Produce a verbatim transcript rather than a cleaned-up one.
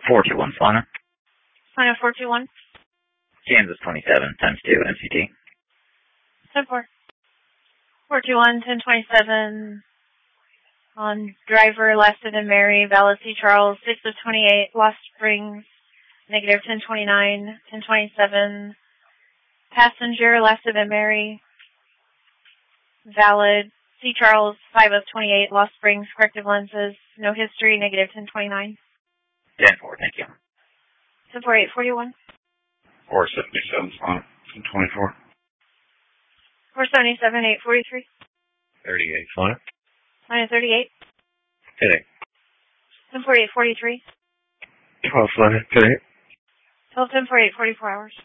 four two one, Solana. Solana four two one. Kansas twenty-seven, times two, M C T. ten four. four two one, ten twenty-seven. On driver, lasted in Mary, valid C. Charles, six of twenty-eight, Lost Springs, negative ten twenty-nine, ten twenty-seven. Passenger, lasted in Mary, valid C. Charles, five of twenty-eight, Lost Springs, corrective lenses, no history, negative ten twenty-nine. ten four, thank you. ten four eight forty-one. four seventy-seven, Solana, ten twenty-four. four seventy-seven, eight forty-three. thirty-eight, Solana. Solana thirty-eight. Today. ten four eight forty-three. twelve, Solana, today. twelve ten four eight forty-four hours.